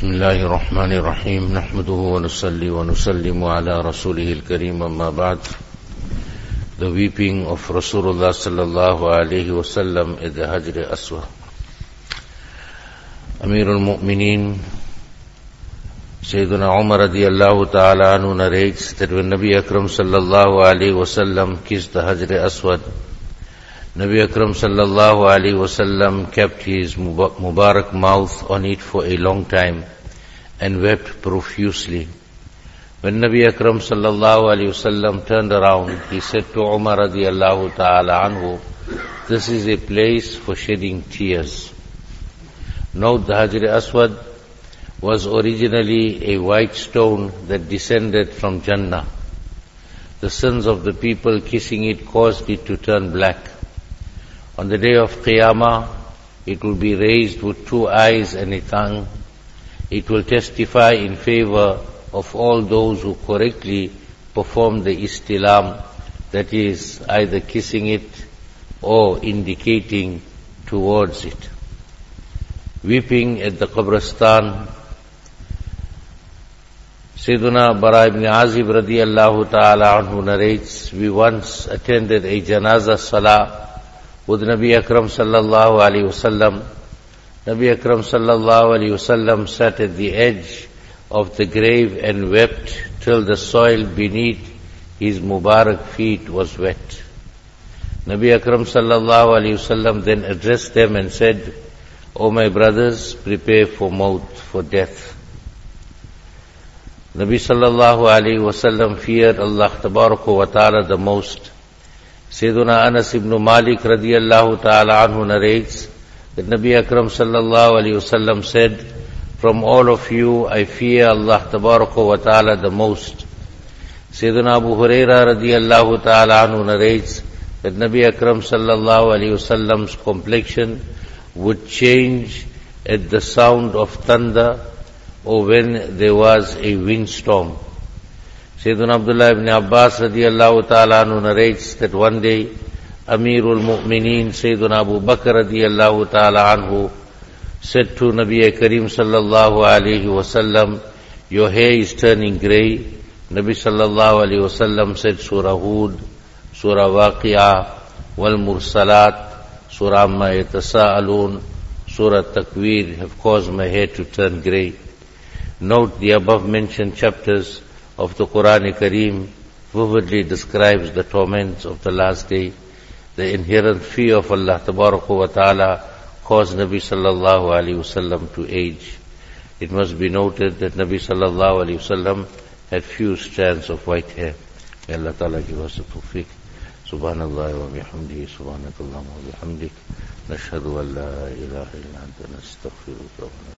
بسم الله الرحمن الرحيم نحمده ونصلي ونسلم على رسوله الكريم أما بعد. The weeping of Rasulullah sallallahu alayhi wa sallam at the Hajr Aswad. Amirul Mu'mineen Sayyidina Umar radiyallahu ta'ala anhu narrates that when Nabi Akram sallallahu alayhi wa sallam kissed the Hajr Aswad, Nabi Akram sallallahu alayhi wa sallam kept his Mubarak mouth on it for a long time and wept profusely. When Nabi Akram sallallahu alayhi wa sallam turned around, he said to Umar radiyallahu ta'ala anhu, "This is a place for shedding tears." Note, the Hajr Aswad was originally a white stone that descended from Jannah. The sins of the people kissing it caused it to turn black. On the day of Qiyamah, it will be raised with 2 eyes and a tongue. It will testify in favor of all those who correctly perform the istilam, that is, either kissing it or indicating towards it. Weeping at the Qabristan, Sayyiduna Bara ibn Azib radiyallahu ta'ala anhu narrates, we once attended a janazah salah with Nabi Akram sallallahu alayhi wasallam. Nabi Akram sallallahu alayhi wasallam sat at the edge of the grave and wept till the soil beneath his Mubarak feet was wet. Nabi Akram sallallahu alayhi wasallam then addressed them and said, "O my brothers, prepare for maut, for death." Nabi sallallahu alayhi wasallam feared Allah tabaraka wa ta'ala the most. Sayyiduna Anas ibn Malik radiyallahu ta'ala anhu narrates that Nabi Akram sallallahu alayhi wasallam said, "From all of you, I fear Allah tabaraka wa ta'ala the most." Sayyiduna Abu Huraira radiyallahu ta'ala anhu narrates that Nabi Akram sallallahu alayhi wasallam's complexion would change at the sound of thunder or when there was a windstorm. Sayyiduna Abdullah ibn Abbas radiyallahu ta'ala anhu narrates that one day Amirul Mu'mineen Sayyiduna Abu Bakr radiyallahu ta'ala anhu said to Nabi Kareem sallallahu alayhi wasallam, "Your hair is turning grey." Nabi sallallahu alayhi wasallam said, "Surah Hud, Surah Waqi'ah, Wal Mursalat, Surah Amma Yatasa'alun, Surah Takwir have caused my hair to turn grey." Note, the above mentioned chapters of the Quran-e-Kareem vividly describes the torments of the last day. The inherent fear of Allah tabaraka wa ta'ala caused Nabi sallallahu alayhi wasallam to age. It must be noted that Nabi sallallahu alayhi wasallam had few strands of white hair. May Allah ta'ala give us the tawfiq. Subhanallah wa bihamdihi, subhanakallah wa bihamdik, nashhadu an la ilaha illa anta nastaghfiruka wa